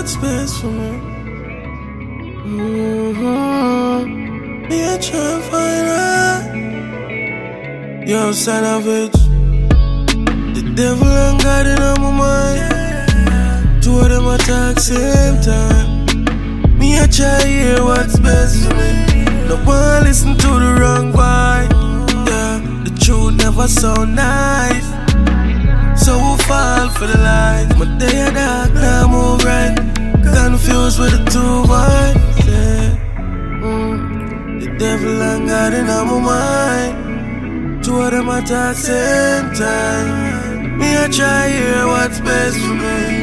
what's best for me. Me a try and find out. Yo, son of it. The devil and God in my mind. Two of them attack same time. Me a try hear what's best for me. No one listen to the wrong vibe. Yeah, the truth never sound nice. So we fall for the lies. My day a dark, now move right. Confused with the two vibes. Yeah. The devil and God in my mind. Two of them attack same time. Me a try hear what's best for me.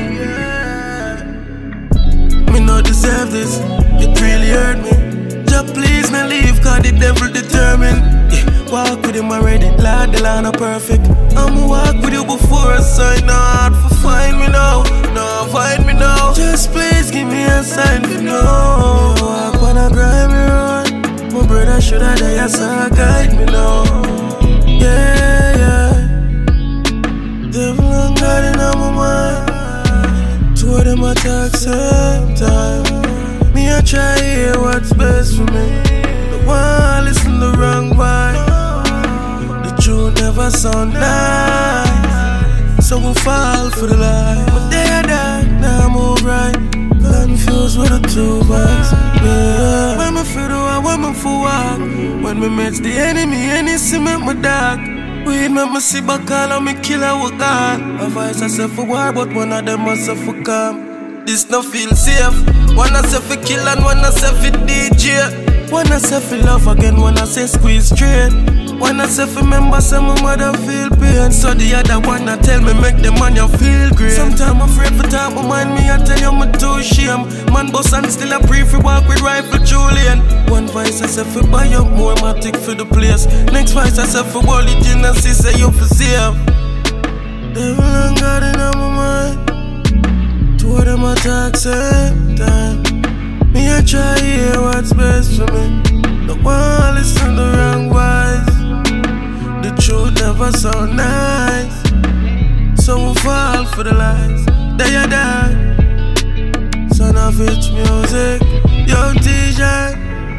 Me no deserve this, it really hurt me. Just please me leave, cause the devil determined. Yeah, walk with him already, Lord, the line are perfect. I'ma walk with you before, so it's not hard for find me now. No, find me now. Just please give me a sign for no. Walk on a grimy road. My brother should have died, so guide me now. Yeah, yeah. Devil and God in my mind. Two of them attack same time. Me a try hear what's best for me. The one listen the wrong vibe. The truth never sound nice. So we fall for the lie. But they are dark, now move right. Confused with the two vibes. Yeah. When me feel the way, when me for walk. When me meet the enemy, any see me my dark. Weed make me see back all of me killer with God. A voice I say for war, but one of them must say for calm. This no feel safe. One I say for kill and one I say for DJ. One I say for love again, one I say squeeze straight. One I say for member, say my mother feel pain. So the other one I tell me make the man you feel great. Sometimes I'm afraid for talk, but mind me I tell you I'm too shame. Man boss and still a pre for walk with rifle Julian. One voice I say for buy up more matic for the place. Next voice I say for wall it in and see say you for save. Devil and God in my mind. Two of them attack same time. Me a try hear what's best for me. No one listen the wrong voice. The truth never sound nice. So we fall for the lies. They are die. Son of H music, young T-shirt.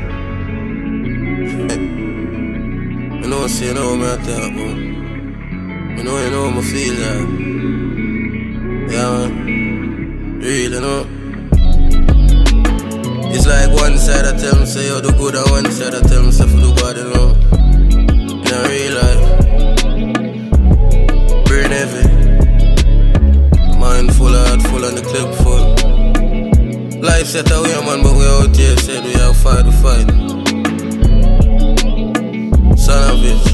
I know I say you know me I talk about. I know you know me feel that. Yeah man. Really know. It's like one side I tell me say you do good and one side I tell me say you do bad, you know. In a real life, brain heavy, mind full, heart full and the clip full. Life set away man, but we out here said we have fight the fight. Son of bitch.